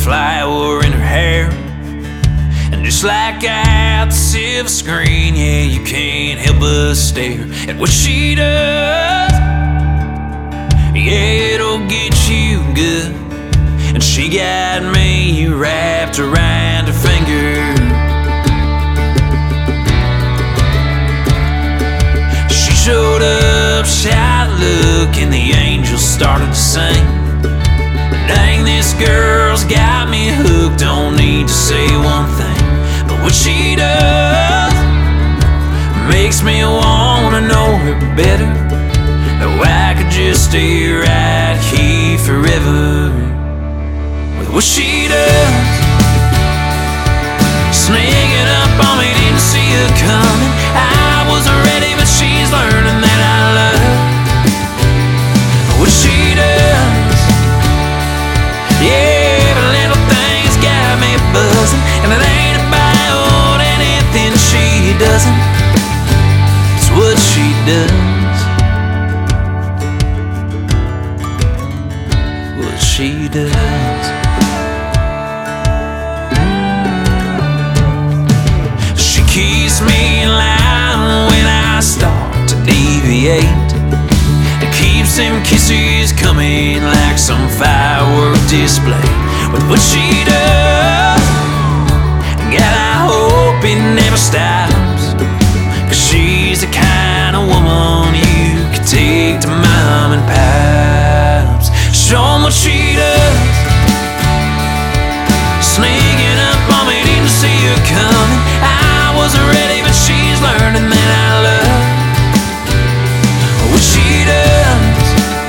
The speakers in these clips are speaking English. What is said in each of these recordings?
flower in her hair. And just like out the silver screen, yeah, you can't help but stare at what she does. Yeah, it'll get you good. And she got me wrapped around her finger. She showed up, shy look, and the angels started to sing. Dang, this girl's got me hooked, don't need to say one thing. But what she does makes me wanna know her better. Though I could just stay right here forever with what she does. Sneaking up on me, didn't see her coming. I wasn't ready, but she's learning that I love what she does. Yeah, every little thing's got me buzzing, and it ain't about anything she doesn't. It's what she does. What she does. She keeps me in line when I start to deviate. It keeps them kisses coming like some firework display. With what she does, God, I hope it never stops. 'Cause she's the kind of woman you could take to mom and pops. Show 'em what she does. Sneaking up on me, didn't see her coming. I wasn't ready, but she's learning that I love what she does.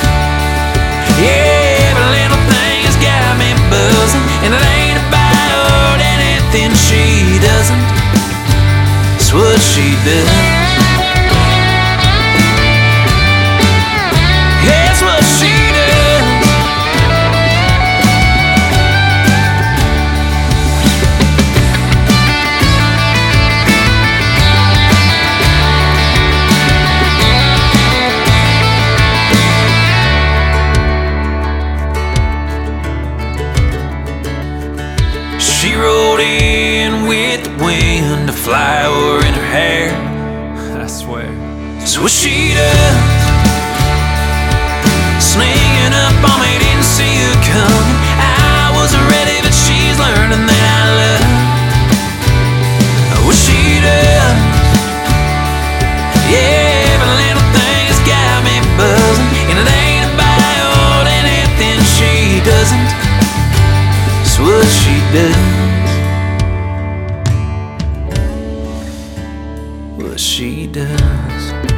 Yeah, every little thing has got me buzzing, and it ain't about anything she doesn't. It's what she does. Yeah, it's what she does. She rode in with the wind, a flower in her hair. I swear. So what she does, sneaking up on me, didn't see her coming. I wasn't ready, but she's learning that I love what she does. Yeah, every little thing has got me buzzing, and it ain't about anything she doesn't. It's what she does. What she does.